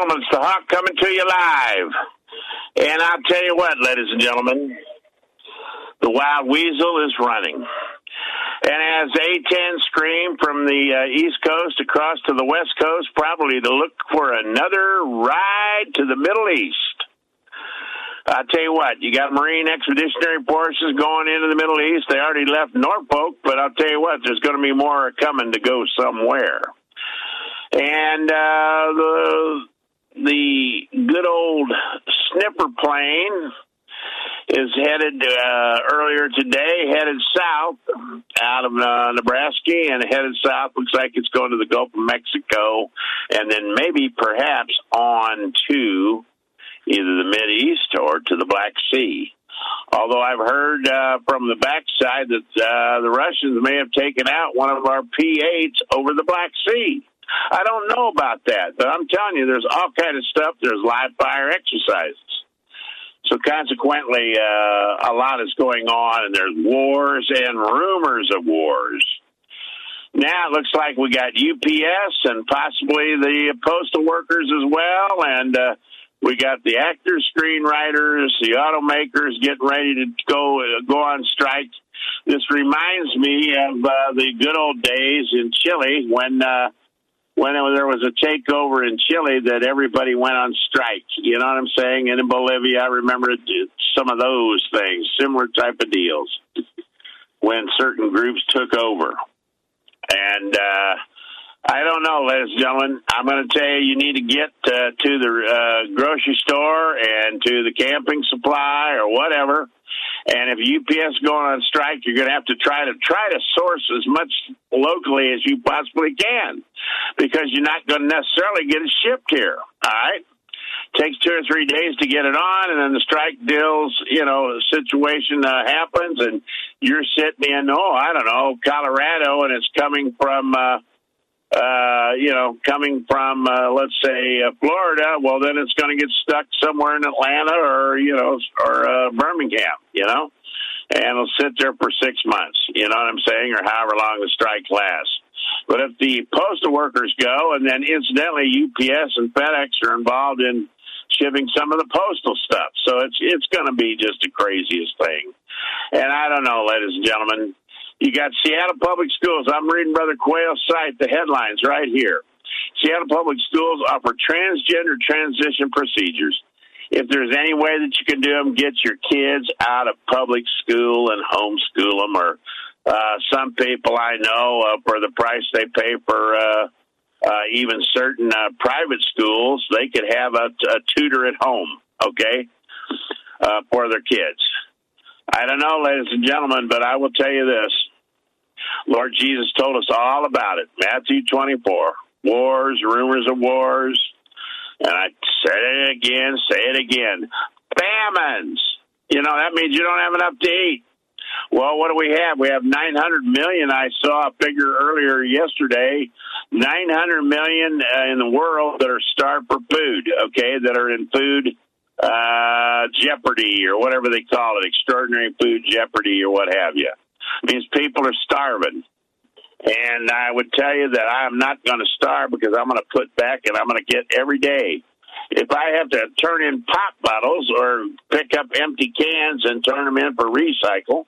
gentlemen, it's the Hawk coming to you live. And I'll tell you what, ladies and gentlemen, the Wild Weasel is running. And as A-10 screamed from the East Coast across to the West Coast, probably to look for another ride to the Middle East. I'll tell you what, you got Marine Expeditionary Forces going into the Middle East. They already left Norfolk, but I'll tell you what, there's going to be more coming to go somewhere. And the good old Sniffer plane is headed earlier today, headed south out of Nebraska, and headed south. Looks like it's going to the Gulf of Mexico, and then maybe perhaps on to either the Mideast or to the Black Sea. Although I've heard from the backside that the Russians may have taken out one of our P-8s over the Black Sea. I don't know about that, but I'm telling you, there's all kind of stuff. There's live fire exercises. So consequently, a lot is going on, and there's wars and rumors of wars. Now it looks like we got UPS and possibly the postal workers as well, and we got the actors, screenwriters, the automakers getting ready to go on strike. This reminds me of the good old days in Chile when there was a takeover in Chile that everybody went on strike. You know what I'm saying? And in Bolivia, I remember some of those things, similar type of deals, when certain groups took over. And I don't know, ladies and gentlemen. I'm going to tell you, you need to get to the grocery store and to the camping supply or whatever. And if UPS is going on strike, you're going to have to try to source as much locally as you possibly can, because you're not going to necessarily get it shipped here. All right. Takes 2 or 3 days to get it on, and then the strike deals, situation happens, and you're sitting in, Colorado, and it's coming from, let's say, Florida. Well, then it's going to get stuck somewhere in Atlanta or Birmingham, and it'll sit there for 6 months, you know what I'm saying, or however long the strike lasts. But if the postal workers go, and then incidentally UPS and FedEx are involved in shipping some of the postal stuff, so it's going to be just the craziest thing. And I don't know, ladies and gentlemen, you got Seattle Public Schools. I'm reading Brother Quayle's site, the headlines right here. Seattle Public Schools offer transgender transition procedures. If there's any way that you can do them, get your kids out of public school and homeschool them. Or some people I know, for the price they pay for even certain private schools, they could have a tutor at home, okay, for their kids. I don't know, ladies and gentlemen, but I will tell you this. Lord Jesus told us all about it. Matthew 24, wars, rumors of wars. And I say it again. Famines. That means you don't have enough to eat. Well, what do we have? We have 900 million. I saw a figure earlier yesterday, 900 million in the world that are starved for food, okay, that are in food jeopardy or whatever they call it, extraordinary food jeopardy or what have you. It means people are starving. And I would tell you that I'm not going to starve, because I'm going to put back and I'm going to get every day. If I have to turn in pop bottles or pick up empty cans and turn them in for recycle,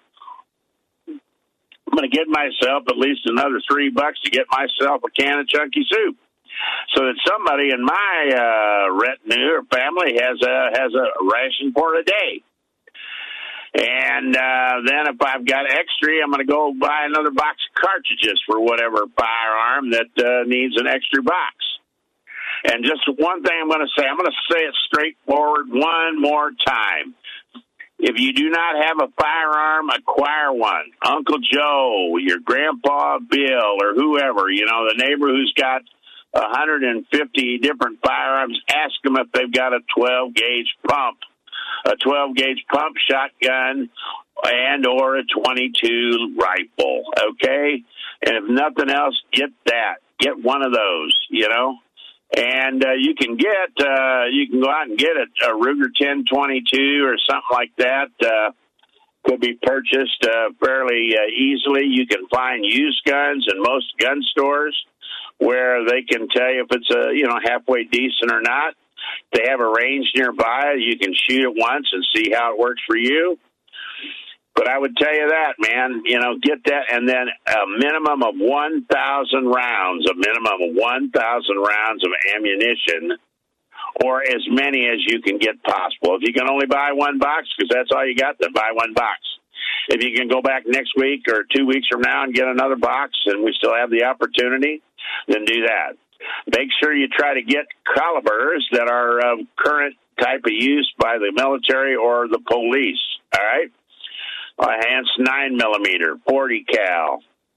I'm going to get myself at least another $3 to get myself a can of chunky soup, so that somebody in my retinue or family has a ration for a day. And then if I've got extra, I'm going to go buy another box of cartridges for whatever firearm that needs an extra box. And just one thing I'm going to say it straightforward one more time. If you do not have a firearm, acquire one. Uncle Joe, your grandpa Bill, or whoever, the neighbor who's got 150 different firearms, ask them if they've got a 12-gauge pump. A 12-gauge pump shotgun and or a 22 rifle, okay? And if nothing else, get that. Get one of those, And you can go out and get a Ruger 10/22 or something like that. Could be purchased fairly easily. You can find used guns in most gun stores where they can tell you if it's halfway decent or not. They have a range nearby. You can shoot it once and see how it works for you. But I would tell you that, man, get that, and then a minimum of 1,000 rounds, of ammunition, or as many as you can get possible. If you can only buy one box, because that's all you got, then buy one box. If you can go back next week or 2 weeks from now and get another box, and we still have the opportunity, then do that. Make sure you try to get calibers that are current type of use by the military or the police, all right? Hence 9mm, 40 cal,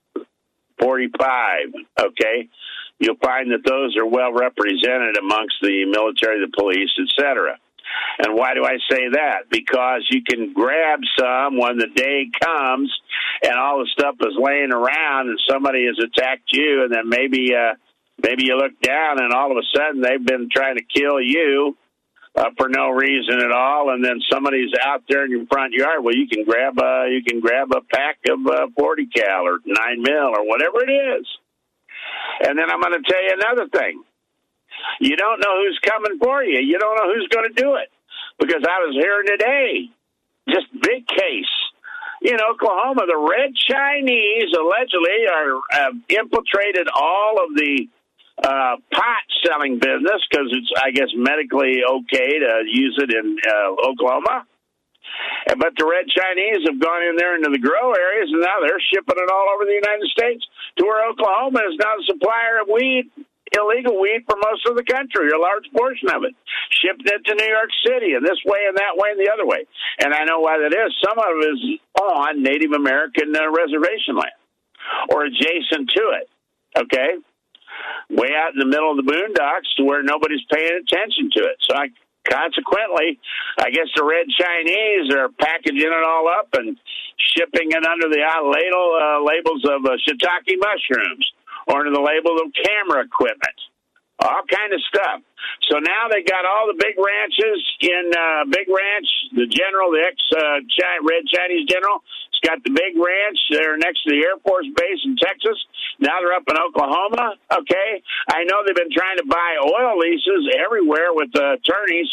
45, okay? You'll find that those are well represented amongst the military, the police, etc. And why do I say that? Because you can grab some when the day comes and all the stuff is laying around and somebody has attacked you, and then maybe you look down and all of a sudden they've been trying to kill you for no reason at all, and then somebody's out there in your front yard. Well, you can grab a pack of 40 cal or 9mm or whatever it is. And then I'm going to tell you another thing. You don't know who's coming for you. You don't know who's going to do it. Because I was hearing today, just big case. In Oklahoma, the Red Chinese allegedly have infiltrated all of the pot selling business because it's, I guess, medically okay to use it in Oklahoma. But the Red Chinese have gone in there into the grow areas, and now they're shipping it all over the United States to where Oklahoma is now the supplier of weed, illegal weed for most of the country, or a large portion of it, shipping it to New York City, and this way and that way and the other way. And I know why that is. Some of it is on Native American reservation land or adjacent to it, okay? Way out in the middle of the boondocks to where nobody's paying attention to it. So consequently, I guess the Red Chinese are packaging it all up and shipping it under the labels of shiitake mushrooms or under the label of camera equipment, all kind of stuff. So now they got all the big ranches in Big Ranch, the general, the Red Chinese general. It's got the big ranch there next to the Air Force Base in Texas. Now they're up in Oklahoma, okay? I know they've been trying to buy oil leases everywhere with attorneys,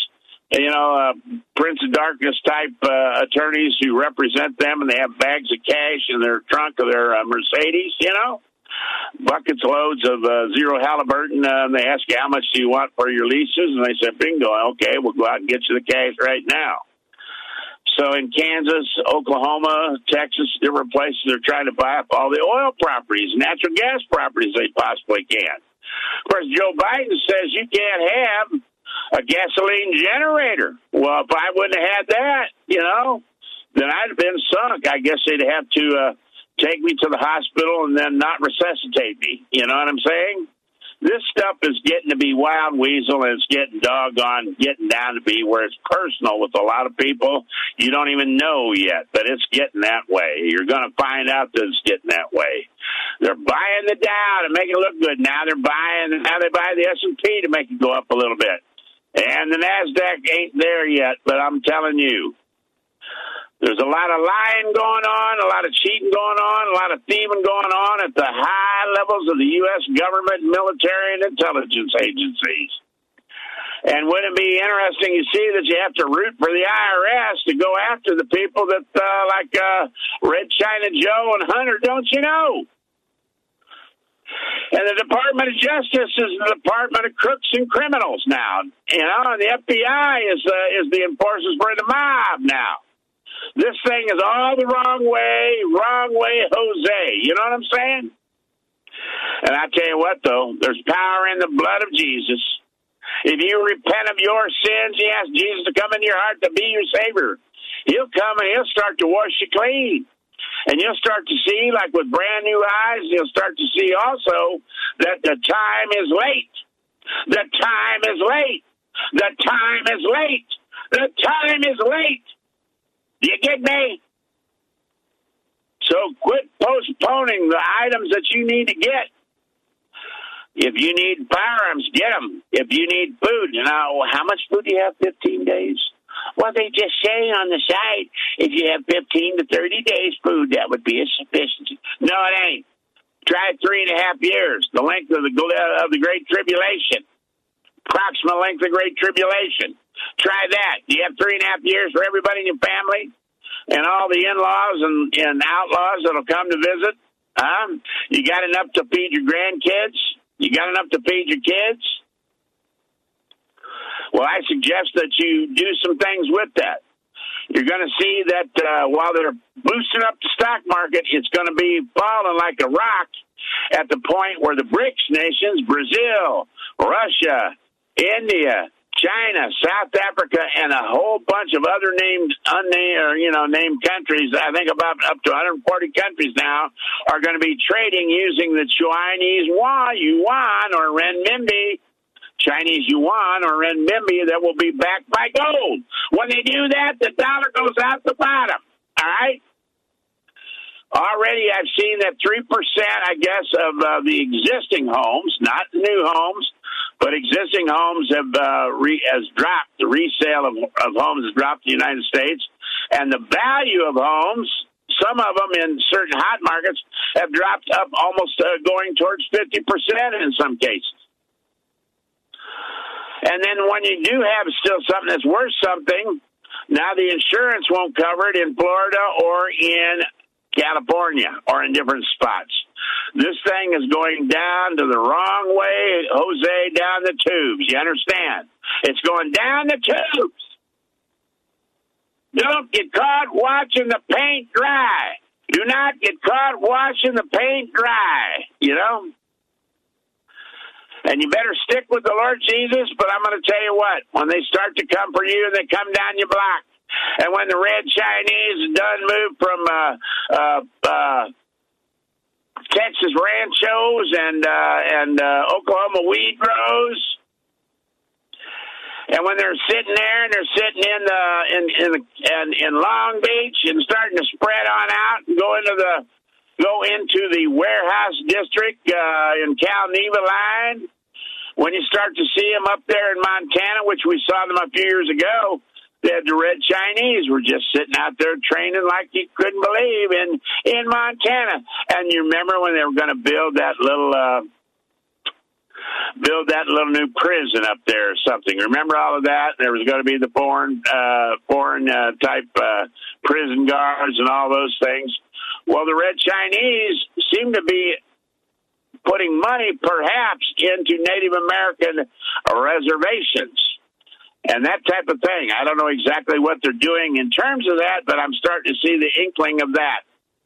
Prince of Darkness type attorneys who represent them, and they have bags of cash in their trunk of their Mercedes, buckets loads of zero Halliburton. They ask you, how much do you want for your leases? And they say, bingo, okay, we'll go out and get you the cash right now. So in Kansas, Oklahoma, Texas, different places, they're trying to buy up all the oil properties, natural gas properties they possibly can. Of course, Joe Biden says you can't have a gasoline generator. Well, if I wouldn't have had that, then I'd have been sunk. I guess they'd have to take me to the hospital and then not resuscitate me. You know what I'm saying? This stuff is getting to be wild weasel, and it's getting down to be where it's personal with a lot of people. You don't even know yet, but it's getting that way. You're going to find out that it's getting that way. They're buying the Dow to make it look good. Now they buy the S&P to make it go up a little bit. And the NASDAQ ain't there yet, but I'm telling you, there's a lot of lying going on, a lot of cheating going on, a lot of thieving going on at the high levels of the U.S. government, military, and intelligence agencies. And wouldn't it be interesting to see that you have to root for the IRS to go after the people that, like Red China Joe and Hunter, don't you know? And the Department of Justice is the Department of Crooks and Criminals now. And the FBI is the enforcers for the mob now. This thing is all the wrong way, Jose. You know what I'm saying? And I tell you what, though, there's power in the blood of Jesus. If you repent of your sins, you ask Jesus to come into your heart to be your Savior, He'll come and He'll start to wash you clean. And you'll start to see, like with brand new eyes, you'll start to see also that the time is late. The time is late. The time is late. The time is late. Do you get me? So quit postponing the items that you need to get. If you need firearms, get them. If you need food, how much food do you have? 15 days? Well, they just say on the side, if you have 15 to 30 days food, that would be a sufficiency. No, it ain't. Try 3.5 years, the length of the Great Tribulation. Approximate length of Great Tribulation. Try that. You have 3.5 years for everybody in your family and all the in-laws and outlaws that'll come to visit. You got enough to feed your grandkids? You got enough to feed your kids? Well, I suggest that you do some things with that. You're going to see that while they're boosting up the stock market, it's going to be falling like a rock at the point where the BRICS nations, Brazil, Russia, India, China, South Africa, and a whole bunch of other named countries, I think about up to 140 countries now, are going to be trading using the Chinese yuan or renminbi. Chinese yuan or renminbi that will be backed by gold. When they do that, the dollar goes out the bottom. All right? Already I've seen that 3%, I guess, of the existing homes, not new homes, but existing homes has dropped. The resale of homes has dropped in the United States. And the value of homes, some of them in certain hot markets, have dropped up almost going towards 50% in some cases. And then when you do have still something that's worth something, now the insurance won't cover it in Florida or in California or in different spots. This thing is going down to the wrong way, Jose, down the tubes. You understand? It's going down the tubes. Don't get caught watching the paint dry. Do not get caught watching the paint dry, you know? And you better stick with the Lord Jesus, but I'm going to tell you what, when they start to come for you, they come down your block. And when the red Chinese done move from Texas ranchos and Oklahoma weed grows, and when they're sitting there and they're sitting in Long Beach and starting to spread on out and go into the warehouse district in Cal Neva line, when you start to see them up there in Montana, which we saw them a few years ago, the red Chinese were just sitting out there training like you couldn't believe in Montana. And you remember when they were going to build that little new prison up there or something. Remember all of that? There was going to be the foreign type prison guards and all those things. Well, the red Chinese seem to be putting money perhaps into Native American reservations and that type of thing. I don't know exactly what they're doing in terms of that, but I'm starting to see the inkling of that.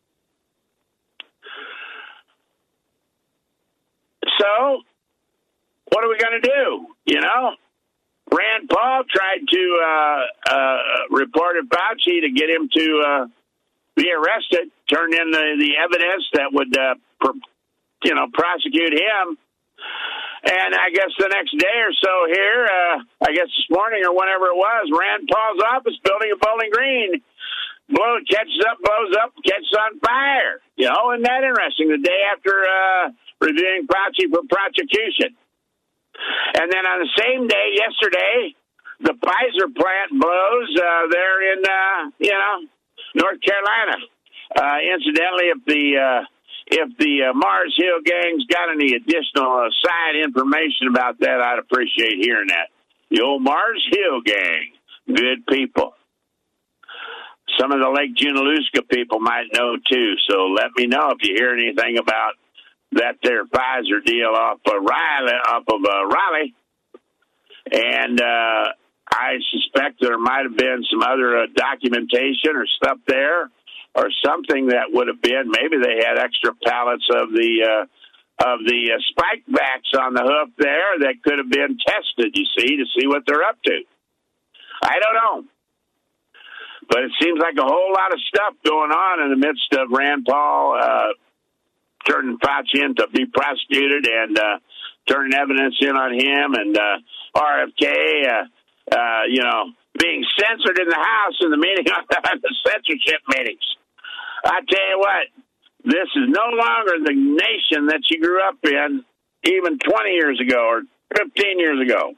So, what are we going to do? You know, Rand Paul tried to report at Fauci to get him to be arrested, turn in the evidence that would, prosecute him. And I guess the next day or so here, I guess this morning or whenever it was, Rand Paul's office building in Bowling Green catches up, blows up, catches on fire. You know, isn't that interesting? The day after reviewing Fauci for prosecution. And then on the same day, yesterday, the Pfizer plant blows there in, North Carolina. Incidentally, if the Mars Hill gang's got any additional side information about that, I'd appreciate hearing that. The old Mars Hill gang, good people. Some of the Lake Junaluska people might know, too, so let me know if you hear anything about that there Pfizer deal off of Raleigh. And I suspect there might have been some other documentation or stuff there or something that would have been, maybe they had extra pallets of the spike backs on the hoof there that could have been tested, you see, to see what they're up to. I don't know. But it seems like a whole lot of stuff going on in the midst of Rand Paul turning Fauci in to be prosecuted and turning evidence in on him and RFK, being censored in the House in the meeting on the censorship meetings. I tell you what, this is no longer the nation that you grew up in even 20 years ago or 15 years ago,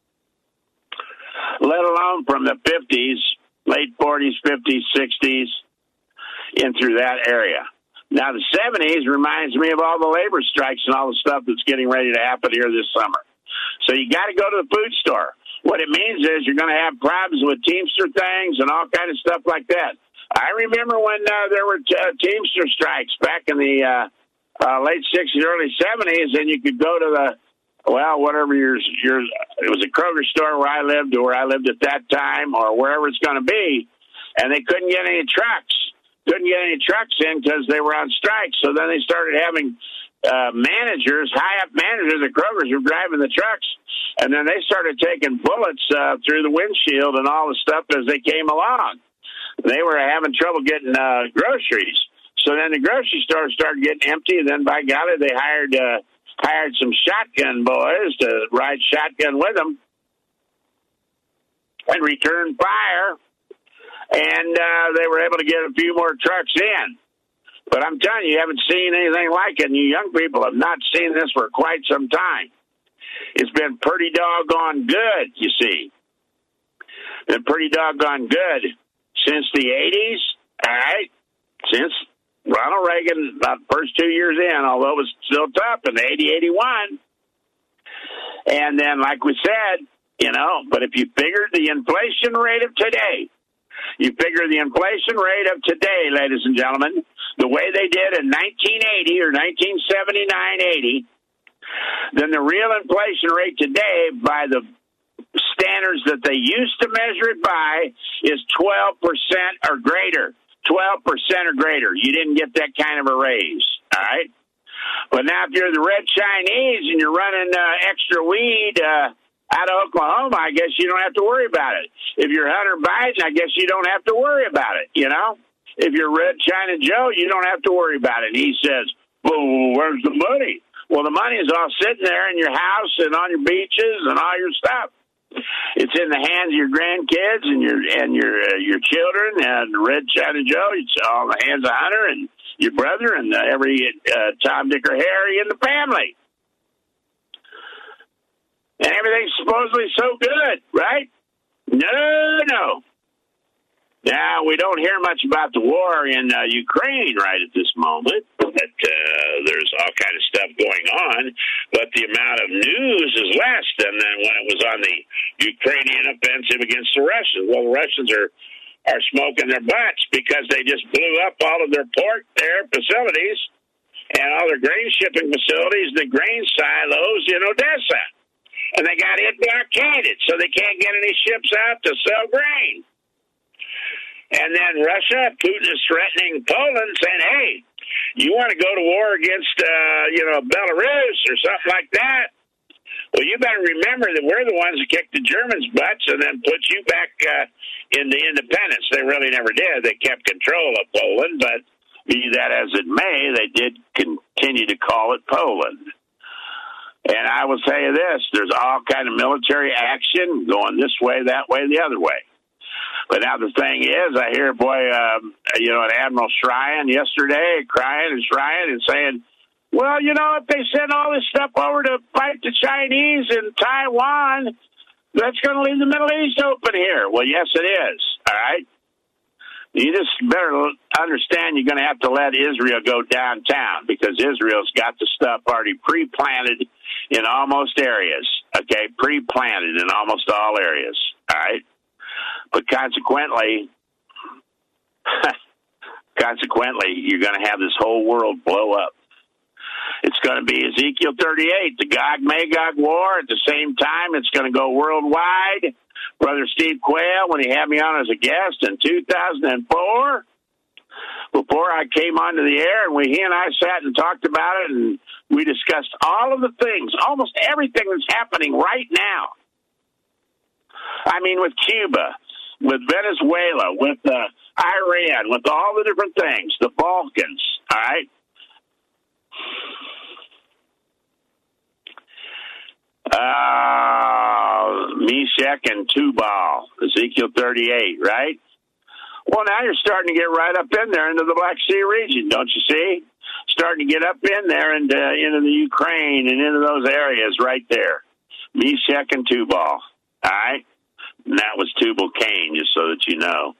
let alone from the 50s, late 40s, 50s, 60s, in through that area. Now, the 70s reminds me of all the labor strikes and all the stuff that's getting ready to happen here this summer. So you got to go to the food store. What it means is you're going to have problems with Teamster things and all kind of stuff like that. I remember when there were Teamster strikes back in the late 60s, early 70s, and you could go to the, whatever it was a Kroger store where I lived at that time, or wherever it's going to be, and they couldn't get any trucks. Couldn't get any trucks in because they were on strike. So then they started having high-up managers at Kroger's were driving the trucks, and then they started taking bullets through the windshield and all the stuff as they came along. They were having trouble getting groceries. So then the grocery store started getting empty, and then, by golly, they hired some shotgun boys to ride shotgun with them and return fire, and they were able to get a few more trucks in. But I'm telling you, you haven't seen anything like it, and you young people have not seen this for quite some time. It's been pretty doggone good, you see. Been pretty doggone good since the 80s, all right? Since Ronald Reagan, about the first 2 years in, although it was still tough in 80, 81. And then, like we said, but if you figure the inflation rate of today, ladies and gentlemen, the way they did in 1980 or 1979-80, then the real inflation rate today, by the standards that they used to measure it by, is 12% or greater. 12% or greater. You didn't get that kind of a raise, all right? But now if you're the Red Chinese and you're running extra weed out of Oklahoma, I guess you don't have to worry about it. If you're Hunter Biden, I guess you don't have to worry about it, If you're Red China Joe, you don't have to worry about it. He says, well, where's the money? Well, the money is all sitting there in your house and on your beaches and all your stuff. It's in the hands of your grandkids and your children, and Red China Joe. It's all in the hands of Hunter and your brother and every Tom, Dick, or Harry in the family. And everything's supposedly so good, right? No. Now, we don't hear much about the war in Ukraine right at this moment, but there's all kind of stuff going on, but the amount of news is less than when it was on the Ukrainian offensive against the Russians. Well, the Russians are smoking their butts because they just blew up all of their facilities and all their grain shipping facilities, the grain silos in Odessa. And they got it blockaded, so they can't get any ships out to sell grain. And then Russia, Putin is threatening Poland, saying, hey, you want to go to war against, Belarus or something like that? Well, you better remember that we're the ones that kicked the Germans' butts and then put you back into independence. They really never did. They kept control of Poland, but be that as it may, they did continue to call it Poland. And I will tell you this, there's all kind of military action going this way, that way, the other way. But now the thing is, I hear an Admiral Shryan yesterday crying and saying, well, if they send all this stuff over to fight the Chinese in Taiwan, that's going to leave the Middle East open here. Well, yes, it is. All right. You just better understand you're going to have to let Israel go downtown because Israel's got the stuff already pre-planted in almost areas. Okay. Pre-planted in almost all areas. All right. But consequently, you're going to have this whole world blow up. It's going to be Ezekiel 38, the Gog-Magog war. At the same time, it's going to go worldwide. Brother Steve Quayle, when he had me on as a guest in 2004, before I came onto the air, and he and I sat and talked about it, and we discussed all of the things, almost everything that's happening right now. I mean, with Cuba, with Venezuela, with Iran, with all the different things, the Balkans, all right? Meshach and Tubal, Ezekiel 38, right? Well, now you're starting to get right up in there into the Black Sea region, don't you see? Starting to get up in there into the Ukraine and into those areas right there. Meshach and Tubal, all right? And that was Tubal-Cain, just so that you know.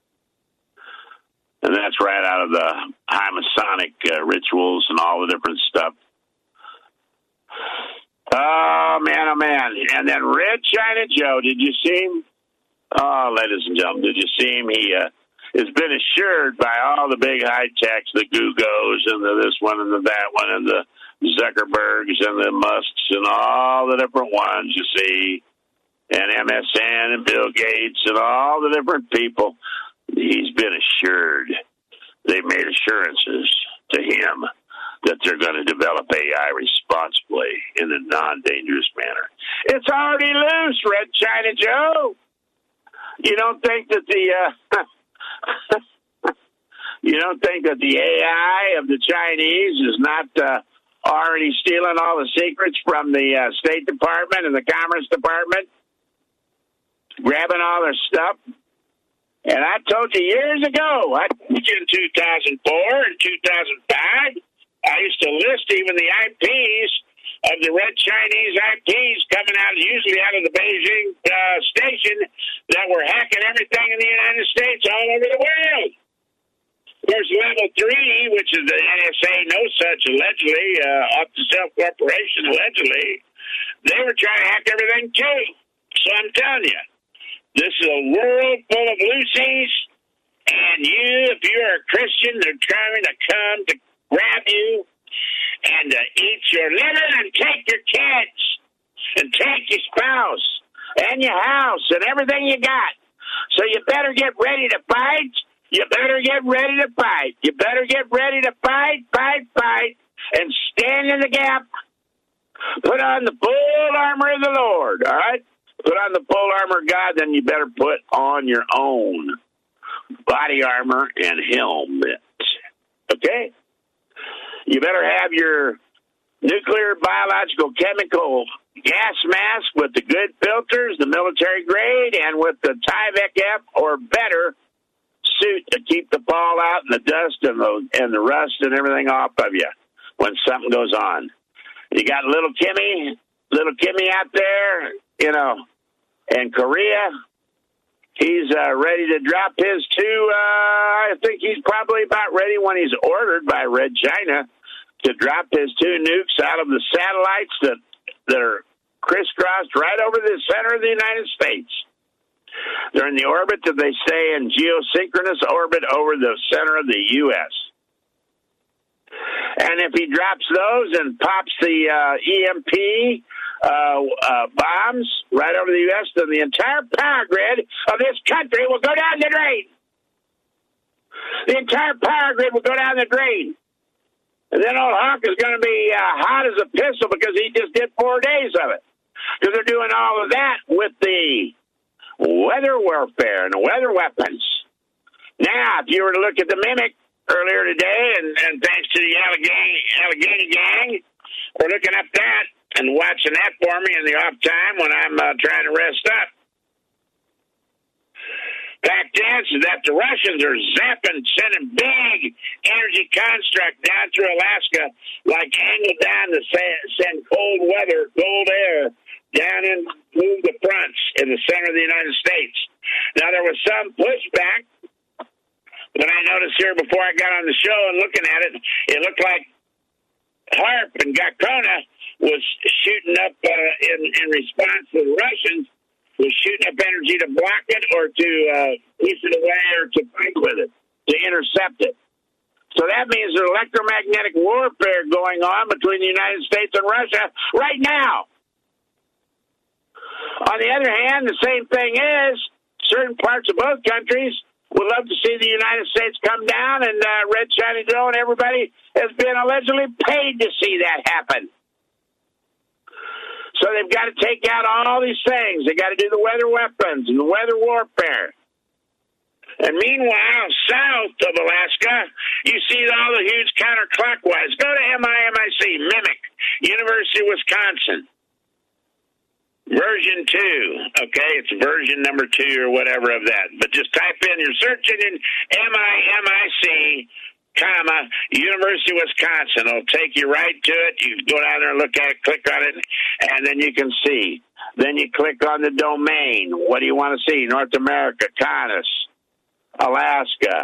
And that's right out of the high Masonic rituals and all the different stuff. Oh, man, oh, man. And then Red China Joe, did you see him? Oh, ladies and gentlemen, did you see him? He has been assured by all the big high techs, the Googos and the this one and the that one and the Zuckerbergs and the Musks and all the different ones you see, and MSN and Bill Gates and all the different people. He's been assured. They've made assurances to him that they're going to develop AI responsibly in a non-dangerous manner. It's already loose, Red China Joe. You don't think that the AI of the Chinese is not already stealing all the secrets from the State Department and the Commerce Department, grabbing all their stuff? And I told you years ago, in 2004 and 2005, I used to list even the IPs of the Red Chinese IPs coming out, usually out of the Beijing station, that were hacking everything in the United States all over the world. There's level 3, which is the NSA, no such, allegedly, off-the-shelf corporation, allegedly. They were trying to hack everything, too. So I'm telling you, this is a world full of Lucy's, and you, if you're a Christian, they're trying to come to grab you and eat your liver and take your kids and take your spouse and your house and everything you got. So you better get ready to fight. You better get ready to fight. You better get ready to fight, and stand in the gap. Put on the full armor of the Lord, all right? Put on the full armor of God, then you better put on your own body armor and helmet, okay? You better have your nuclear, biological, chemical gas mask with the good filters, the military grade, and with the Tyvek F or better suit to keep the fallout and the dust and the rust and everything off of you when something goes on. You got little Kimmy out there, in Korea. He's ready to drop his 2. I think he's probably about ready when he's ordered by Red China to drop his 2 nukes out of the satellites that are crisscrossed right over the center of the United States. They're in the orbit that they stay in geosynchronous orbit over the center of the U.S. And if he drops those and pops the EMP bombs right over the U.S., then the entire power grid of this country will go down the drain. The entire power grid will go down the drain. And then old Hawk is going to be hot as a pistol because he just did 4 days of it. Because they're doing all of that with the weather warfare and the weather weapons. Now, if you were to look at the Mimic earlier today, and thanks to the Allegheny gang for looking up that and watching that for me in the off time when I'm trying to rest up. Fact is that the Russians are sending big energy construct down through Alaska, like angled down to send cold weather, cold air down and move the fronts in the center of the United States. Now, there was some pushback, but I noticed here before I got on the show and looking at it, it looked like HAARP and Gakona was shooting up in response to the Russians, was shooting up energy to block it or to piece it away or to fight with it, to intercept it. So that means there's electromagnetic warfare going on between the United States and Russia right now. On the other hand, the same thing is certain parts of both countries would love to see the United States come down, and Red China Joe and everybody has been allegedly paid to see that happen. So they've got to take out all these things. They got to do the weather weapons and the weather warfare. And meanwhile, south of Alaska, you see all the huge counterclockwise. Go to MIMIC, Mimic, University of Wisconsin. Version 2, okay? It's version number 2 or whatever of that. But just type in your search engine, MIMIC, University of Wisconsin. It'll take you right to it. You go down there and look at it, click on it, and then you can see. Then you click on the domain. What do you want to see? North America, CONUS, Alaska,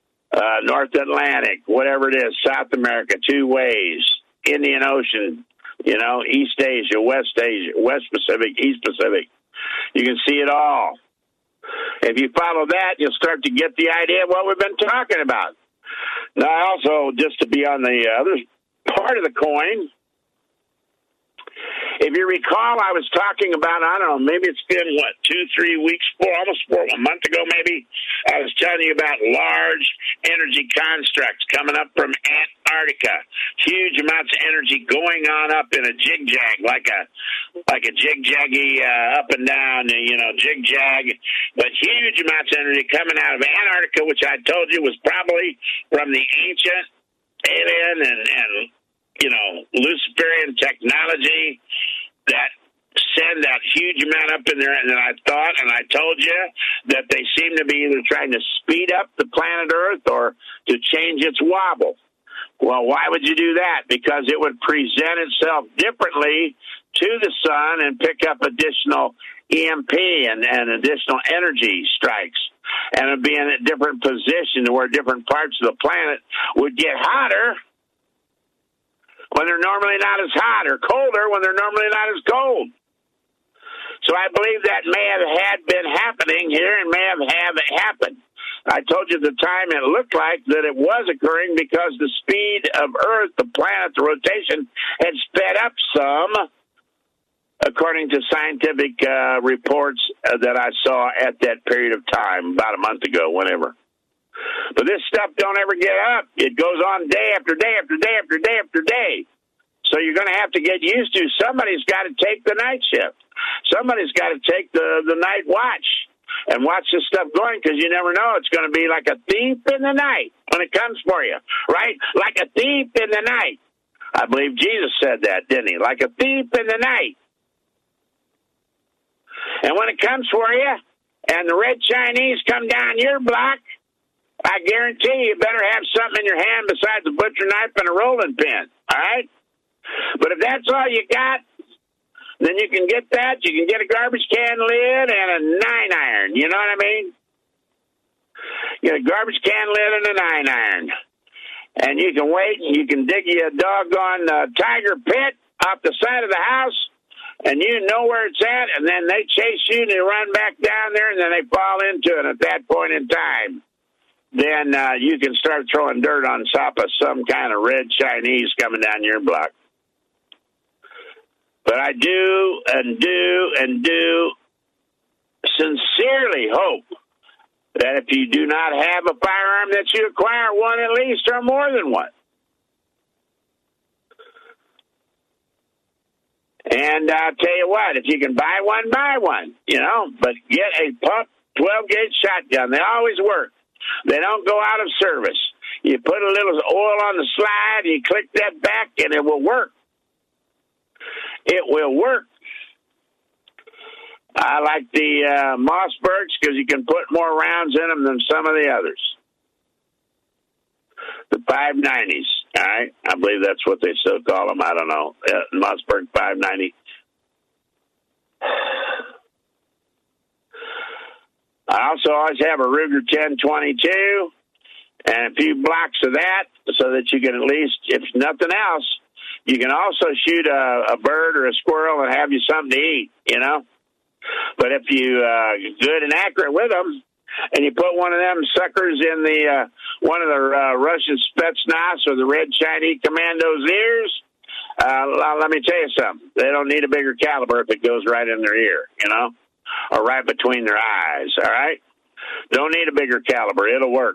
North Atlantic, whatever it is, South America, 2 ways, Indian Ocean, You know, East Asia, West Pacific, East Pacific. You can see it all. If you follow that, you'll start to get the idea of what we've been talking about. Now, also, just to be on the other part of the coin, if you recall, I was talking about, I don't know, maybe it's been, 2-3 weeks, almost a month ago maybe, I was telling you about large energy constructs coming up from Antarctica. Huge amounts of energy going on up in a jig-jag, like a jig-jaggy up and down, jig-jag, but huge amounts of energy coming out of Antarctica, which I told you was probably from the ancient alien and Luciferian technology that send that huge amount up in there. And then I thought, and I told you, that they seem to be either trying to speed up the planet Earth or to change its wobble. Well, why would you do that? Because it would present itself differently to the sun and pick up additional EMP and additional energy strikes. And it would be in a different position where different parts of the planet would get hotter when they're normally not as hot, or colder when they're normally not as cold. So I believe that may have been happening here and may have happened. I told you at the time it looked like that it was occurring because the speed of Earth, the planet, the rotation, had sped up some, according to scientific reports that I saw at that period of time, about a month ago, whenever. But this stuff don't ever get up. It goes on day after day after day after day after day. So you're going to have to get used to, somebody's got to take the night shift. Somebody's got to take the night watch and watch this stuff going, because you never know. It's going to be like a thief in the night when it comes for you, right? Like a thief in the night. I believe Jesus said that, didn't he? Like a thief in the night. And when it comes for you and the red Chinese come down your block, I guarantee you better have something in your hand besides a butcher knife and a rolling pin, all right? But if that's all you got, then you can get that. You can get a garbage can lid and a 9-iron, you know what I mean? Get a garbage can lid and a 9-iron. And you can wait, and you can dig you a doggone tiger pit off the side of the house, and you know where it's at, and then they chase you, and they run back down there, and then they fall into it at that point in time. Then you can start throwing dirt on top of some kind of red Chinese coming down your block. But I do sincerely hope that if you do not have a firearm, that you acquire one at least, or more than one. And I'll tell you what, if you can buy one, but get a pump 12-gauge shotgun. They always work. They don't go out of service. You put a little oil on the slide, you click that back, and it will work. It will work. I like the Mossbergs because you can put more rounds in them than some of the others. The 590s, all right? I believe that's what they still call them. I don't know. Mossberg 590. I also always have a Ruger 1022 and a few blocks of that so that you can at least, if nothing else, you can also shoot a bird or a squirrel and have you something to eat, But if you good and accurate with them, and you put one of them suckers in one of the Russian Spetsnaz or the Red Chinese Commandos' ears, let me tell you something. They don't need a bigger caliber if it goes right in their ear, or right between their eyes, all right? Don't need a bigger caliber. It'll work.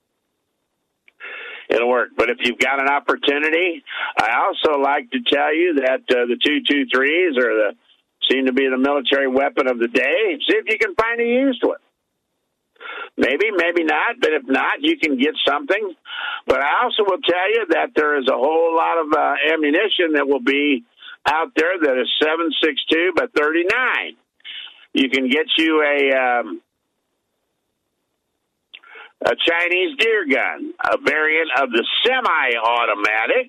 It'll work. But if you've got an opportunity, I also like to tell you that the 223s seem to be the military weapon of the day. See if you can find a used one. Maybe, maybe not, but if not, you can get something. But I also will tell you that there is a whole lot of ammunition that will be out there that is 7.62 by 39. You can get you a Chinese deer gun, a variant of the semi-automatic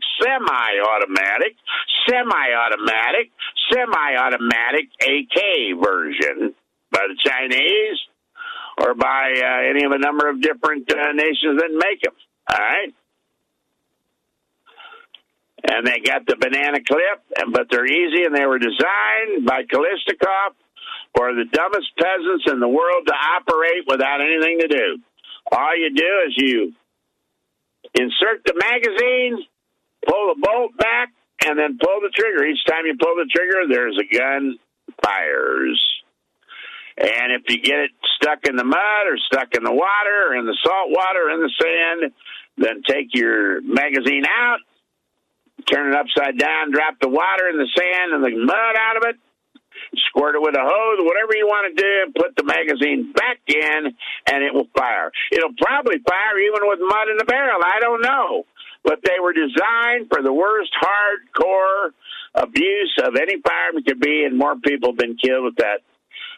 AK version by the Chinese or by any of a number of different nations that make them, all right? and they got the banana clip, but they're easy, and they were designed by Kalashnikov for the dumbest peasants in the world to operate without anything to do. All you do is you insert the magazine, pull the bolt back, and then pull the trigger. Each time you pull the trigger, there's a gun, fires. And if you get it stuck in the mud or stuck in the water or in the salt water or in the sand, then take your magazine out, turn it upside down, drop the water and the sand and the mud out of it, squirt it with a hose, whatever you want to do, put the magazine back in, and it will fire. It'll probably fire even with mud in the barrel. I don't know. But they were designed for the worst hardcore abuse of any firearm could be, and more people have been killed with that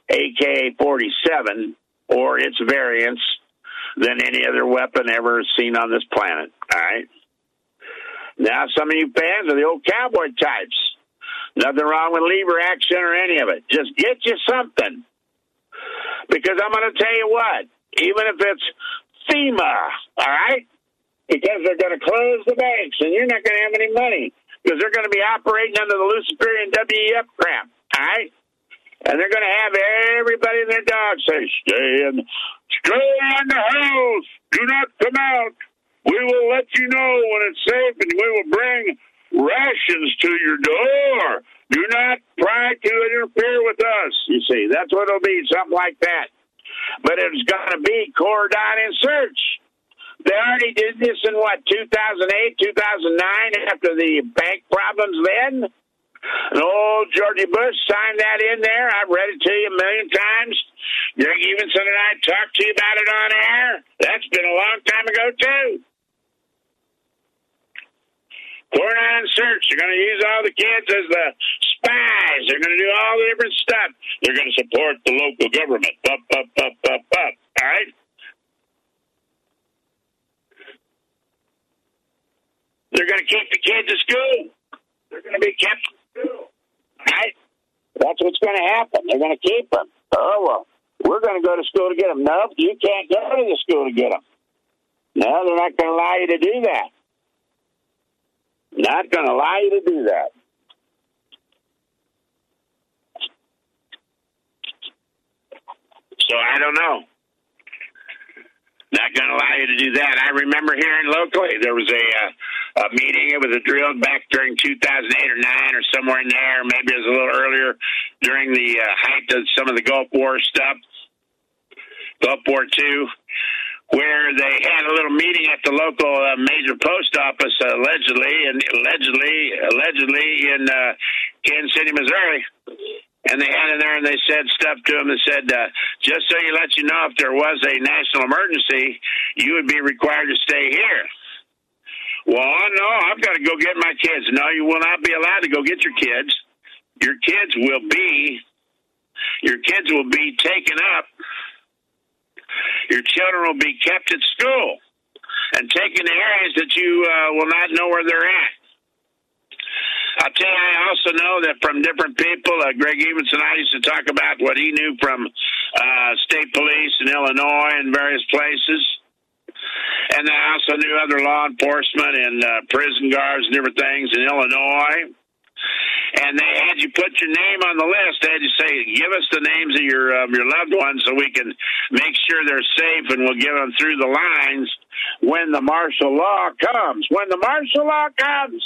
AK-47 or its variants than any other weapon ever seen on this planet. All right. Now, some of you fans are the old cowboy types. Nothing wrong with lever action or any of it. Just get you something. Because I'm going to tell you what, even if it's FEMA, all right, because they're going to close the banks and you're not going to have any money because they're going to be operating under the Luciferian WEF crap, all right? And they're going to have everybody and their dog say, stay in the house. Do not come out. We will let you know when it's safe, and we will bring rations to your door. Do not try to interfere with us. You see, that's what it'll be, something like that. But it's going to be cordon and search. They already did this in, 2008, 2009, after the bank problems then? And old Georgie Bush signed that in there. I've read it to you a million times. Greg Evenson and I talked to you about it on air. That's been a long time ago, too. Cordon search. They're going to use all the kids as the spies. They're going to do all the different stuff. They're going to support the local government. Up. All right? They're going to keep the kids at school. They're going to be kept at school. Right? That's what's going to happen. They're going to keep them. Oh, well, we're going to go to school to get them. No, you can't go to the school to get them. No, they're not going to allow you to do that. Not going to allow you to do that. So I don't know. Not going to allow you to do that. I remember hearing locally there was a meeting. It was a drill back during 2008 or 9 or somewhere in there. Maybe it was a little earlier during the height of some of the Gulf War stuff, Gulf War II, where they had a little meeting at the local major post office, allegedly in Kansas City, Missouri. And they had in there and they said stuff to him that said, just so you let you know, if there was a national emergency, you would be required to stay here. Well, no, I've got to go get my kids. No, you will not be allowed to go get your kids. Your kids will be taken up. Your children will be kept at school and taken to areas that you will not know where they're at. I'll tell you, I also know that from different people, Greg Evenson and I used to talk about what he knew from state police in Illinois and various places. And I also knew other law enforcement and prison guards and different things in Illinois. And they had you put your name on the list. They had you say, give us the names of your loved ones so we can make sure they're safe and we'll get them through the lines when the martial law comes. When the martial law comes.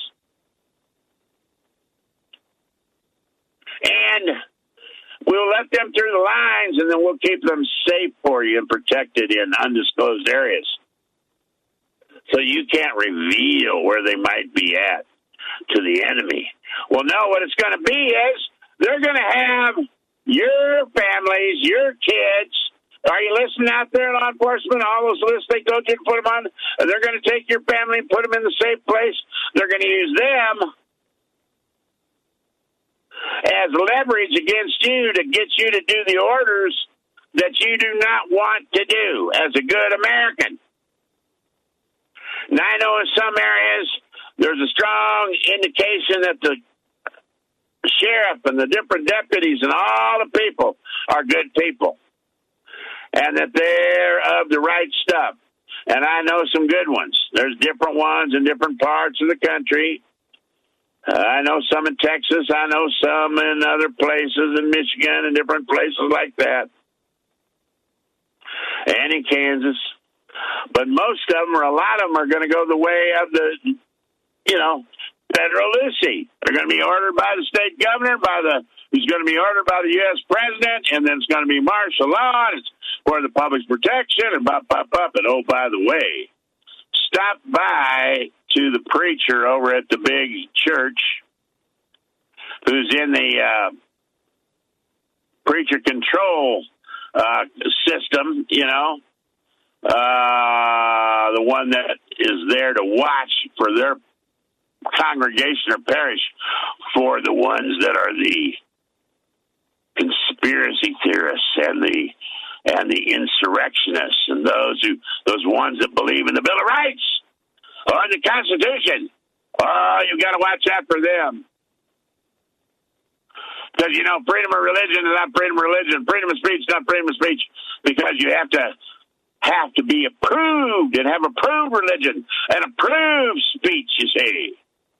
And we'll let them through the lines, and then we'll keep them safe for you and protected in undisclosed areas. So you can't reveal where they might be at to the enemy. Well, no, what it's going to be is they're going to have your families, your kids. Are you listening out there, law enforcement? All those lists they told you to put them on, and they're going to take your family and put them in the safe place. They're going to use them as leverage against you to get you to do the orders that you do not want to do as a good American. And I know in some areas there's a strong indication that the sheriff and the different deputies and all the people are good people and that they're of the right stuff. And I know some good ones. There's different ones in different parts of the country. I know some in Texas. I know some in other places in Michigan and different places like that. And in Kansas. But most of them, or a lot of them, are going to go the way of the, federal Lucy. They're going to be ordered by the state governor, who's going to be ordered by the U.S. president, and then it's going to be martial law, and it's for the public's protection, and and oh, by the way, stop by to the preacher over at the big church who's in the preacher control system, the one that is there to watch for their congregation or parish for the ones that are the conspiracy theorists and the insurrectionists and those ones that believe in the Bill of Rights or the Constitution. Oh, you got to watch out for them. Because, freedom of religion is not freedom of religion. Freedom of speech is not freedom of speech, because you have to be approved and have approved religion and approved speech, you see.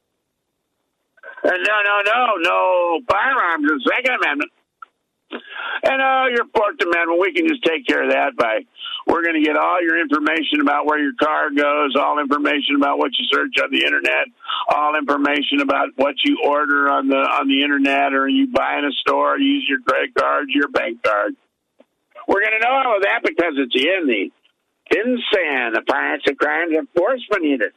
No firearms in the Second Amendment. And your Fourth Amendment, we can just take care of that we're going to get all your information about where your car goes, all information about what you search on the internet, all information about what you order on the internet, or you buy in a store, use your credit card, your bank card. We're going to know all of that because it's in the FinCEN, the Financial Crimes Enforcement Unit.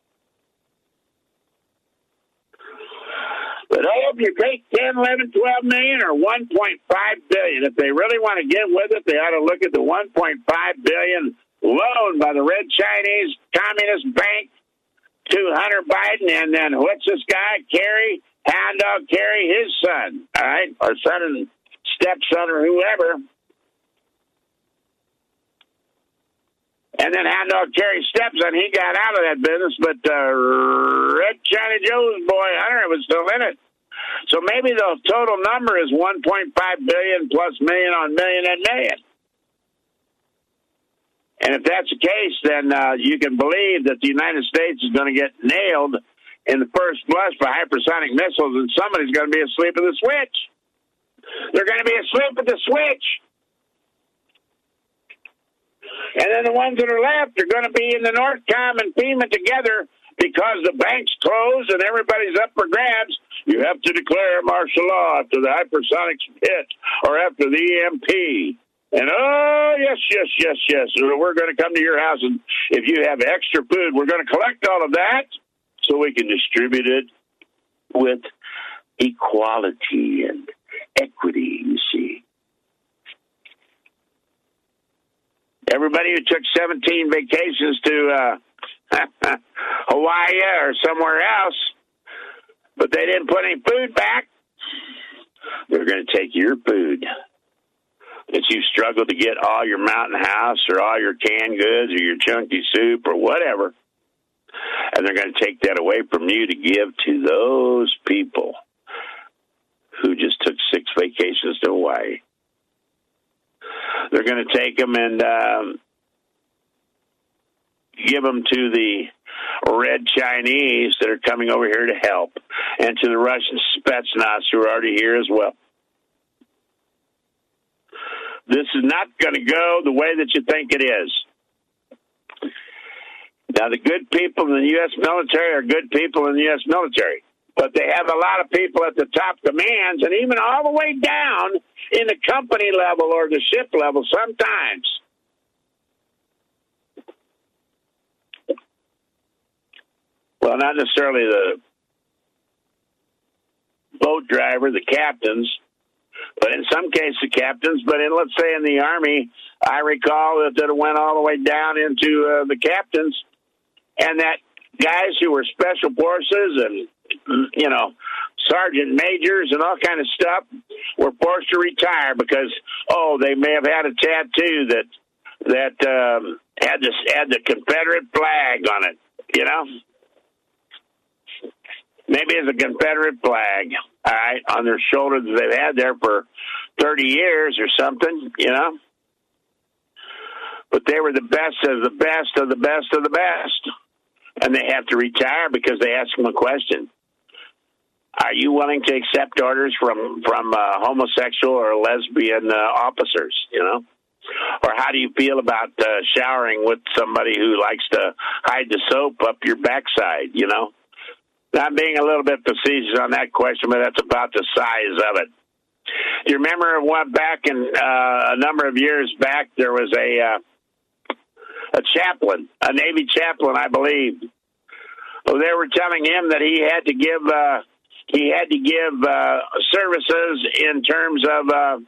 But if you take 10, 11, 12 million or 1.5 billion, if they really want to get with it, they ought to look at the 1.5 billion loan by the Red Chinese Communist Bank to Hunter Biden, and then what's this guy, Hound Dog Kerry, his son, all right, or son and stepson or whoever. And then Hound Dog Kerry's stepson, he got out of that business, but Red China Joe's boy, Hunter, was still in it. So maybe the total number is 1.5 billion plus million on million and million. And if that's the case, then you can believe that the United States is going to get nailed in the first blush by hypersonic missiles, and somebody's going to be asleep at the switch. They're going to be asleep at the switch. And then the ones that are left are going to be in the NORTHCOM and FEMA together because the bank's closed and everybody's up for grabs. You have to declare martial law after the hypersonics hit or after the EMP. And, yes, we're going to come to your house, and if you have extra food, we're going to collect all of that so we can distribute it with equality and equity, you see. Everybody who took 17 vacations to Hawaii or somewhere else, but they didn't put any food back, they're going to take your food that you struggled to get all your Mountain House or all your canned goods or your chunky soup or whatever, and they're going to take that away from you to give to those people who just took 6 vacations to Hawaii. They're going to take them and give them to the Red Chinese that are coming over here to help, and to the Russian Spetsnaz who are already here as well. This is not going to go the way that you think it is. Now, the good people in the U.S. military are good people in the U.S. military, but they have a lot of people at the top commands and even all the way down in the company level or the ship level sometimes. Well, not necessarily the boat driver, the captains, but in some cases the captains. But let's say in the Army, I recall that it went all the way down into the captains, and that guys who were special forces and, sergeant majors and all kind of stuff were forced to retire because, they may have had a tattoo that had the Confederate flag on it, Maybe it's a Confederate flag, all right, on their shoulder that they've had there for 30 years or something, But they were the best of the best of the best of the best. And they have to retire because they asked them a question. Are you willing to accept orders from homosexual or lesbian officers, Or how do you feel about showering with somebody who likes to hide the soap up your backside, I'm being a little bit facetious on that question, but that's about the size of it. You remember back in a number of years back, there was a chaplain, a Navy chaplain, I believe. Well, they were telling him that he had to give services in terms of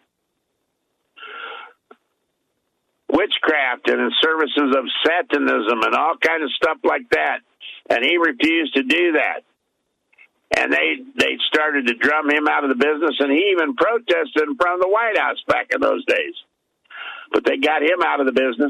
witchcraft and in services of Satanism and all kinds of stuff like that, and he refused to do that. And they started to drum him out of the business, and he even protested in front of the White House back in those days. But they got him out of the business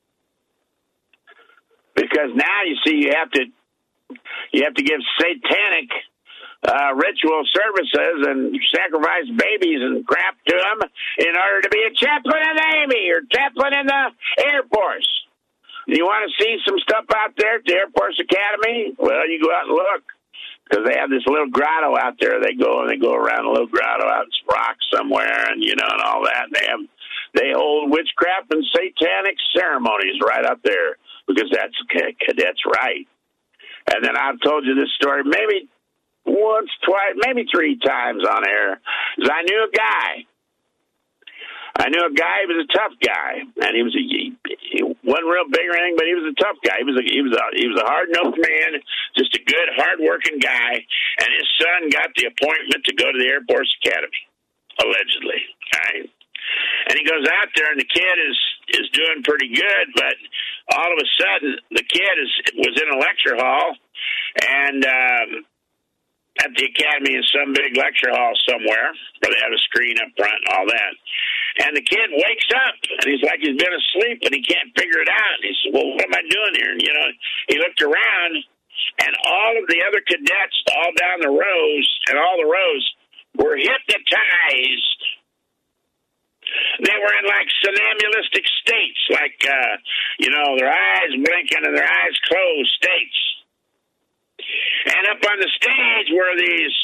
because now you see you have to give satanic ritual services and sacrifice babies and crap to them in order to be a chaplain in the Navy or chaplain in the Air Force. You want to see some stuff out there at the Air Force Academy? Well, you go out and look. Because they have this little grotto out there. They go around a little grotto out in Sprock somewhere, and and all that. They hold witchcraft and satanic ceremonies right up there because that's right. And then I've told you this story maybe once, twice, maybe 3 times on air. Because I knew a guy. He was a tough guy, and he wasn't real big or anything, but he was a tough guy. He was a hard-nosed man, just a good, hard-working guy, and his son got the appointment to go to the Air Force Academy, allegedly. Right? And he goes out there, and the kid is doing pretty good, but all of a sudden, the kid was in a lecture hall, and at the academy in some big lecture hall somewhere where they have a screen up front and all that. And the kid wakes up, and he's like he's been asleep, and he can't figure it out. And he said, well, what am I doing here? And, he looked around, and all of the other cadets all down the rows, and all the rows were hypnotized. They were in, like, somnambulistic states, like, their eyes blinking and their eyes closed states. And up on the stage were these,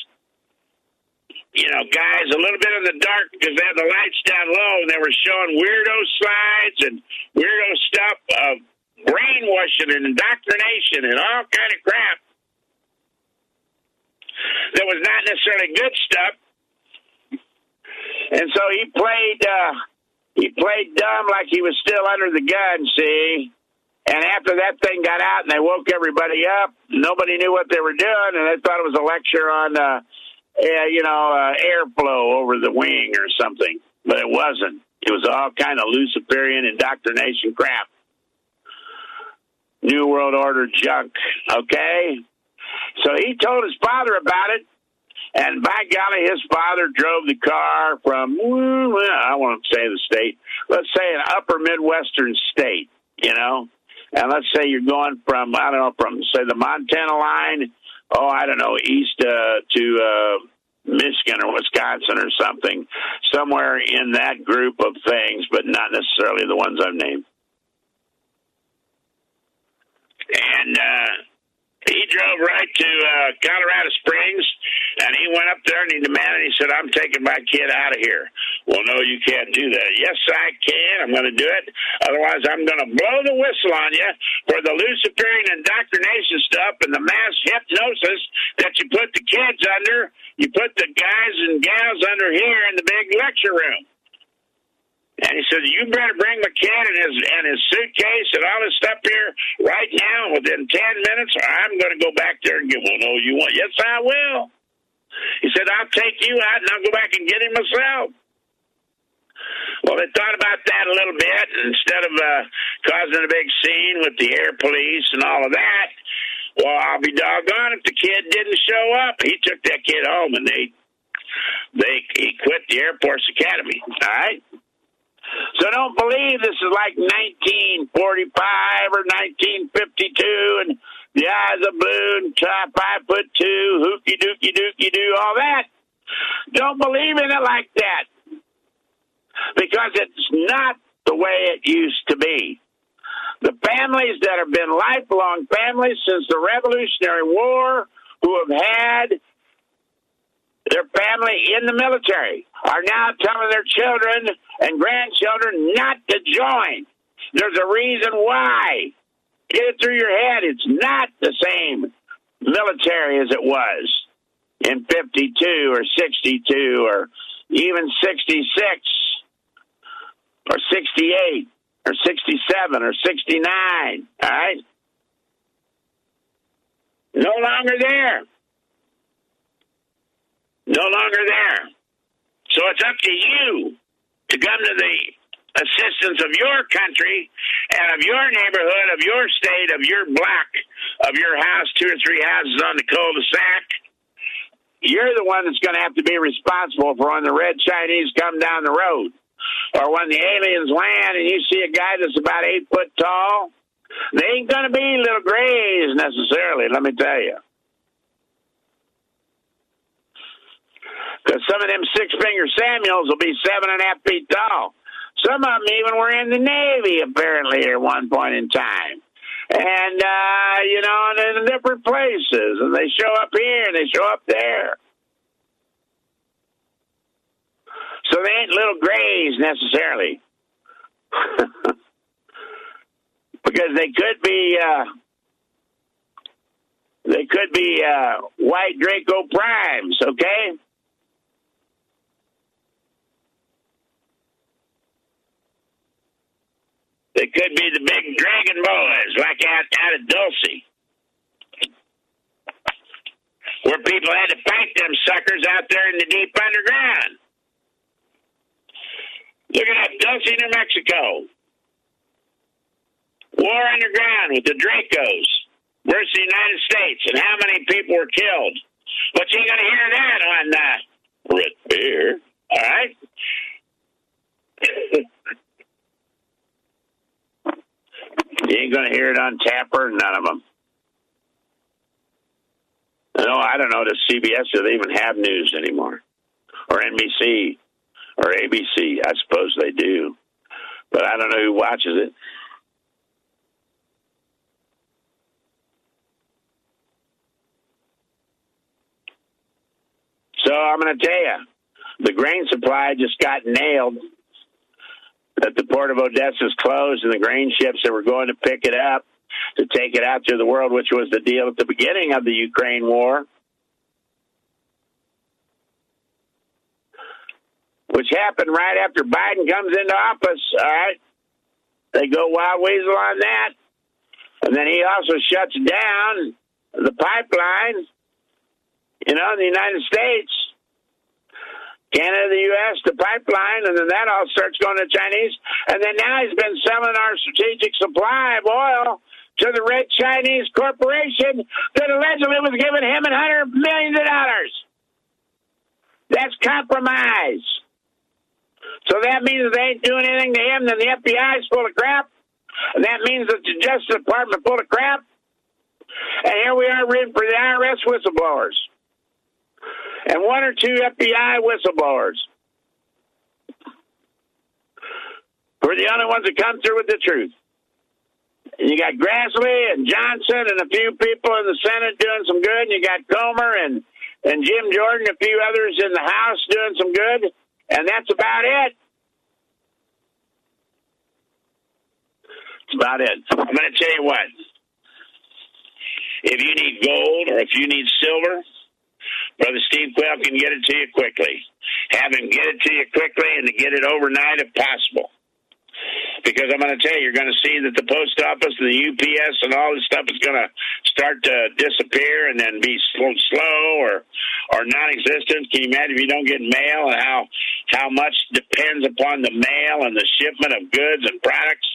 guys a little bit in the dark because they had the lights down low, and they were showing weirdo slides and weirdo stuff of brainwashing and indoctrination and all kind of crap. That was not necessarily good stuff. And so he played dumb like he was still under the gun, see? And after that thing got out and they woke everybody up, nobody knew what they were doing, and they thought it was a lecture on, airflow over the wing or something. But it wasn't. It was all kind of Luciferian indoctrination crap. New World Order junk, okay? So he told his father about it, and by golly, his father drove the car from, I won't say the state, let's say an upper Midwestern state, And let's say you're going from, say, the Montana line, east to Michigan or Wisconsin or something, somewhere in that group of things, but not necessarily the ones I've named. And he drove right to Colorado Springs, and he went up there and he demanded, he said, I'm taking my kid out of here. Well, no, you can't do that. Yes, I can. I'm going to do it. Otherwise, I'm going to blow the whistle on you for the Luciferian indoctrination stuff and the mass hypnosis that you put the kids under. You put the guys and gals under here in the big lecture room. And he said, you better bring my kid and his suitcase and all this stuff here right now within 10 minutes, or I'm going to go back there and get, well, no, you won't. Yes, I will. He said, I'll take you out and I'll go back and get him myself. Well, they thought about that a little bit. Instead of causing a big scene with the air police and all of that, well, I'll be doggone if the kid didn't show up. He took that kid home, and he quit the Air Force Academy, all right? So don't believe this is like 1945 or 1952 and the eyes are blue and 5'2", hooky dooky dooky doo, all that. Don't believe in it like that, because it's not the way it used to be. The families that have been lifelong families since the Revolutionary War, who have had their family in the military are now telling their children and grandchildren not to join. There's a reason why. Get it through your head. It's not the same military as it was in 52 or 62 or even 66 or 68 or 67 or 69, all right? No longer there. No longer there. So it's up to you to come to the assistance of your country and of your neighborhood, of your state, of your block, of your house, 2 or 3 houses on the cul-de-sac. You're the one that's going to have to be responsible for when the red Chinese come down the road, or when the aliens land and you see a guy that's about 8 foot tall. They ain't going to be little grays necessarily, let me tell you. Because some of them 6-finger Samuels will be 7.5 feet tall. Some of them even were in the Navy, apparently, at one point in time. And, in different places. And they show up here and they show up there. So they ain't little grays necessarily. Because they could be white Draco Primes, okay? They could be the big dragon boys, like out of Dulce, where people had to fight them suckers out there in the deep underground. Look at Dulce, New Mexico. War underground with the Dracos versus the United States, and how many people were killed. But you ain't going to hear that on Red Beer, all right? You ain't going to hear it on Tapper, none of them. No, I don't know, does CBS, do they even have news anymore? Or NBC, or ABC, I suppose they do. But I don't know who watches it. So I'm going to tell you, the grain supply just got nailed. That the port of Odessa is closed, and the grain ships that were going to pick it up to take it out to the world, which was the deal at the beginning of the Ukraine war, which happened right after Biden comes into office, all right? They go wild weasel on that. And then he also shuts down the pipeline, in the United States. Canada, the U.S., the pipeline, and then that all starts going to the Chinese. And then now he's been selling our strategic supply of oil to the Red Chinese Corporation that allegedly was giving him and Hunter millions of dollars. That's compromise. So that means they ain't doing anything to him, then the FBI is full of crap. And that means that the Justice Department full of crap. And here we are reading for the IRS whistleblowers. And 1 or 2 FBI whistleblowers who are the only ones that come through with the truth. And you got Grassley and Johnson and a few people in the Senate doing some good. And you got Comer and Jim Jordan, a few others in the House doing some good. And that's about it. That's about it. I'm going to tell you what. If you need gold or if you need silver, Brother Steve Quayle can get it to you quickly. Have him get it to you quickly and to get it overnight if possible. Because I'm going to tell you, you're going to see that the post office and the UPS and all this stuff is going to start to disappear and then be slow or non-existent. Can you imagine if you don't get mail and how much depends upon the mail and the shipment of goods and products?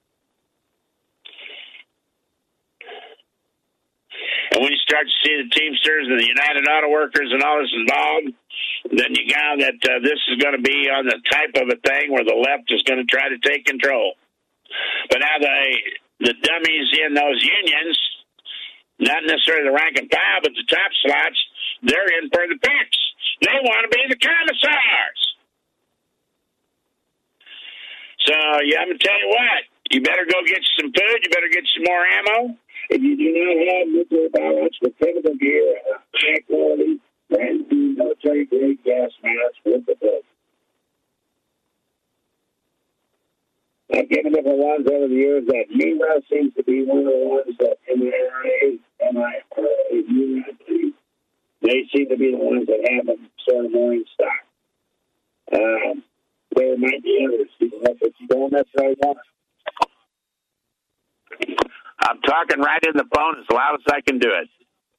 And when you start to see the Teamsters and the United Auto Workers and all this involved, then you got that this is going to be on the type of a thing where the left is going to try to take control. But now the dummies in those unions, not necessarily the rank and file, but the top slots, they're in for the picks. They want to be the commissars. So I'm going to tell you what, you better go get you some food, you better get you some more ammo. If you do not have nuclear biological chemical gear, high quality, brand new military-grade gas mask with the book. I've given different ones over the years. That MERA seems to be one of the ones that MIRA, they seem to be the ones that have them sort of more in stock. There might be others, if you don't necessarily want it. I'm talking right in the phone as loud as I can do it.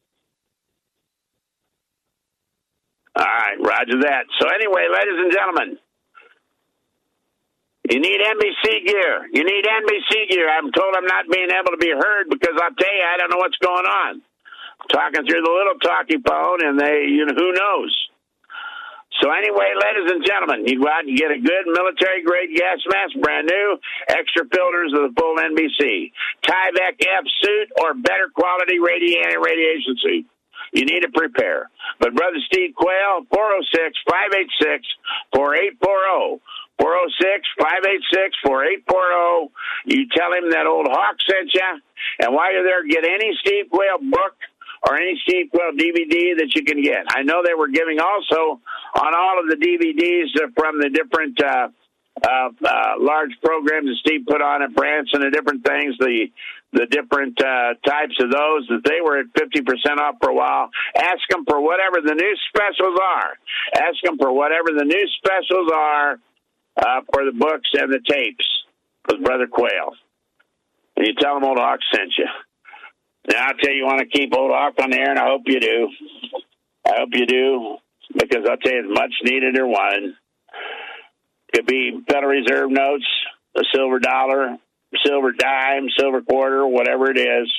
All right, roger that. So anyway, ladies and gentlemen, you need NBC gear. You need NBC gear. I'm told I'm not being able to be heard because I'll tell you, I don't know what's going on. Talking through the little talkie phone, and who knows? So anyway, ladies and gentlemen, you go out and get a good military-grade gas mask, brand new, extra filters of the full NBC, Tyvek F suit, or better quality anti-radiation suit. You need to prepare. But Brother Steve Quayle, 406-586-4840. 406-586-4840. You tell him that old Hawk sent you. And while you're there, get any Steve Quayle book or any Steve Quayle DVD that you can get. I know they were giving also on all of the DVDs from the different large programs that Steve put on at Branson and different things, the different types of those, that they were at 50% off for a while. Ask them for whatever the new specials are. Ask them for whatever the new specials are for the books and the tapes with Brother Quayle. And you tell them Old Hawk sent you. Now, I'll tell you, you want to keep Old Hawk on the air, and I hope you do. I hope you do, because I'll tell you, it's much needed or wanted. Could be Federal Reserve notes, a silver dollar, silver dime, silver quarter, whatever it is.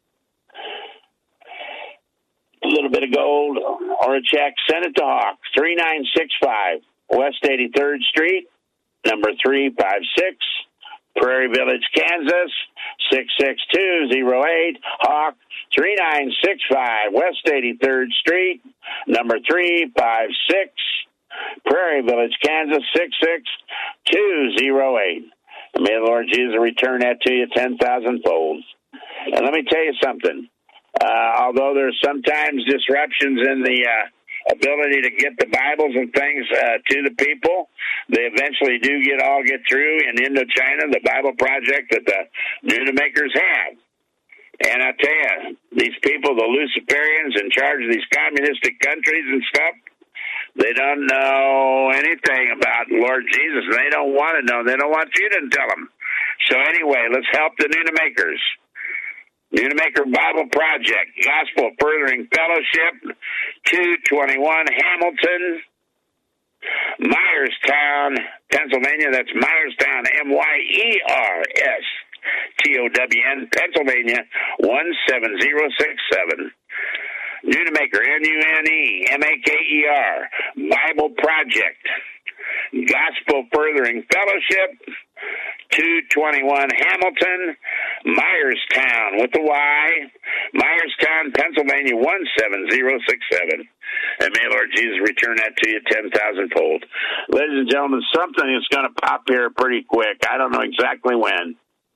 A little bit of gold or a check. Send it to Hawk, 3965 West 83rd Street, number 356, Prairie Village, Kansas, 66208. Hawk, 3965 West 83rd Street, number 356, Prairie Village, Kansas, 66208. And may the Lord Jesus return that to you 10,000-fold. And let me tell you something. Although there's sometimes disruptions in the ability to get the Bibles and things to the people, they eventually do get through in Indochina, the Bible project that the Nunamakers have. And I tell you, these people, the Luciferians in charge of these communistic countries and stuff, they don't know anything about Lord Jesus, and they don't want to know. They don't want you to tell them. So anyway, let's help the Nunamakers. Nunamaker Bible Project, Gospel Furthering Fellowship, 221 Hamilton, Myerstown, Pennsylvania. That's Myerstown, Myerstown, Pennsylvania, 17067. Nunamaker, Nunemaker, Bible Project, Gospel Furthering Fellowship, 221 Hamilton, Myerstown with the Y, Myerstown, Pennsylvania, 17067. And may Lord Jesus return that to you 10,000-fold. Ladies and gentlemen, something is going to pop here pretty quick. I don't know exactly when.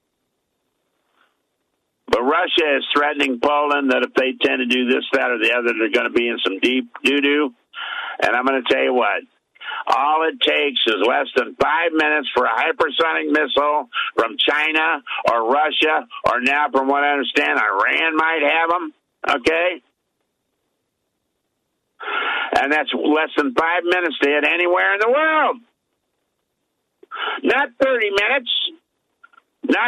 But Russia is threatening Poland that if they tend to do this, that, or the other, they're going to be in some deep doo-doo. And I'm going to tell you what. All it takes is less than 5 minutes for a hypersonic missile from China or Russia, or now, from what I understand, Iran might have them, okay? And that's less than 5 minutes to hit anywhere in the world. Not 30 minutes. Not,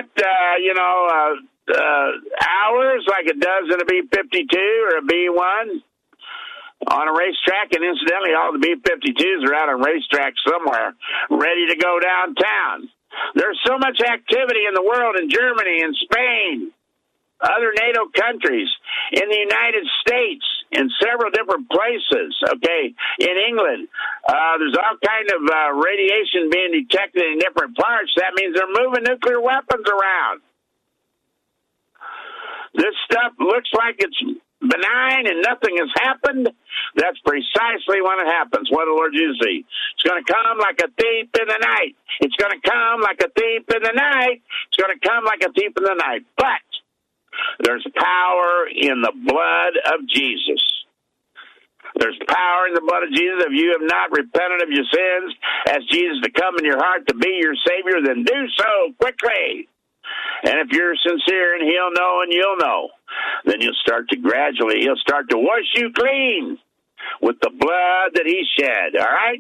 hours like it does in a B-52 or a B-1 on a racetrack. And incidentally, all the B-52s are out on racetracks somewhere ready to go downtown. There's so much activity in the world, in Germany, in Spain, other NATO countries, in the United States, in several different places, okay, in England. There's all kind of radiation being detected in different parts. That means they're moving nuclear weapons around. This stuff looks like it's benign and nothing has happened. That's precisely when it happens. What did the Lord Jesus say? It's going to come like a thief in the night. It's going to come like a thief in the night. It's going to come like a thief in the night. But there's power in the blood of Jesus. There's power in the blood of Jesus. If you have not repented of your sins, ask Jesus to come in your heart to be your Savior, then do so quickly. And if you're sincere and he'll know and you'll know, then he'll start to wash you clean with the blood that he shed, all right?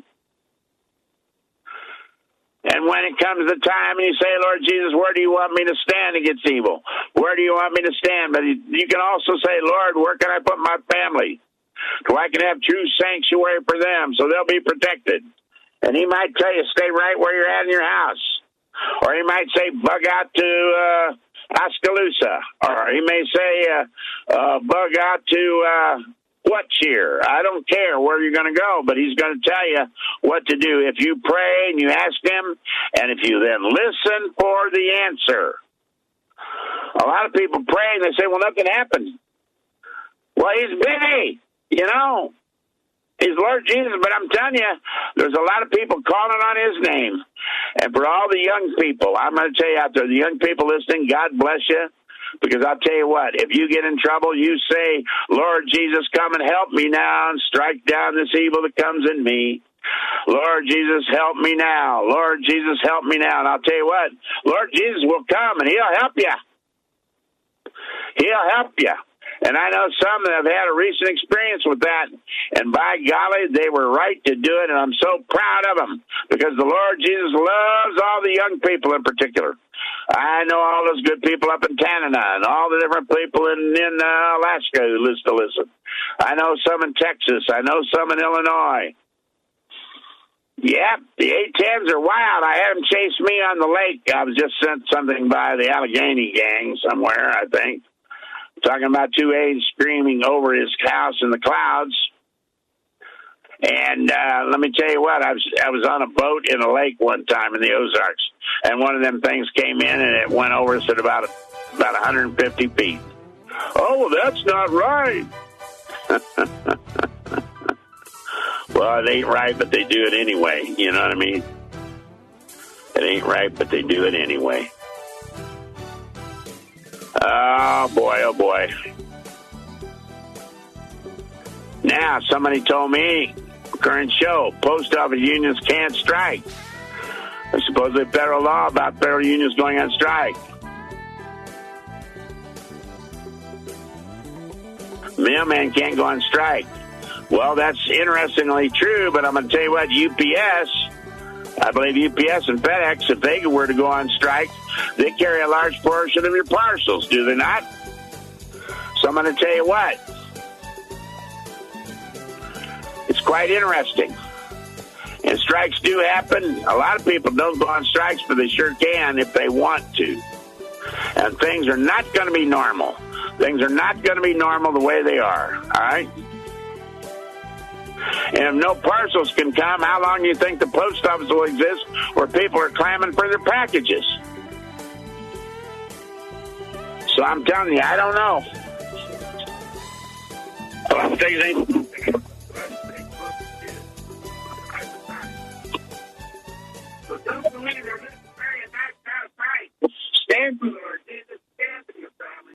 And when it comes the time and you say, Lord Jesus, where do you want me to stand against evil? Where do you want me to stand? But you can also say, Lord, where can I put my family so I can have true sanctuary for them so they'll be protected? And he might tell you, stay right where you're at in your house. Or he might say, bug out to Oskaloosa. Or he may say, bug out to Whatcheer. I don't care where you're going to go, but he's going to tell you what to do. If you pray and you ask him, and if you then listen for the answer. A lot of people pray and they say, well, nothing happened. Well, he's busy, you know. He's Lord Jesus, but I'm telling you, there's a lot of people calling on his name. And for all the young people, I'm going to tell you out there, the young people listening, God bless you. Because I'll tell you what, if you get in trouble, you say, Lord Jesus, come and help me now and strike down this evil that comes in me. Lord Jesus, help me now. Lord Jesus, help me now. And I'll tell you what, Lord Jesus will come and he'll help you. He'll help you. And I know some that have had a recent experience with that. And by golly, they were right to do it. And I'm so proud of them because the Lord Jesus loves all the young people in particular. I know all those good people up in Canada and all the different people in Alaska who listen. I know some in Texas. I know some in Illinois. Yep, the A-10s are wild. I had them chase me on the lake. I was just sent something by the Allegheny gang somewhere, I think. Talking about two A's screaming over his house in the clouds. And let me tell you what, I was on a boat in a lake one time in the Ozarks, and one of them things came in, and it went over us at about 150 feet. Oh, that's not right. Well, it ain't right, but they do it anyway. You know what I mean? It ain't right, but they do it anyway. Oh, boy, oh, boy. Now, somebody told me, current show, post office unions can't strike. There's supposedly federal law about federal unions going on strike. Mailman can't go on strike. Well, that's interestingly true, but I'm going to tell you what, UPS, I believe UPS and FedEx, if they were to go on strike, they carry a large portion of your parcels, do they not? So I'm going to tell you what, it's quite interesting. And strikes do happen. A lot of people don't go on strikes, but they sure can if they want to. And things are not going to be normal. Things are not going to be normal the way they are, all right? And if no parcels can come, how long do you think the post office will exist where people are clamming for their packages? So I'm telling you, I don't know. Well, things ain't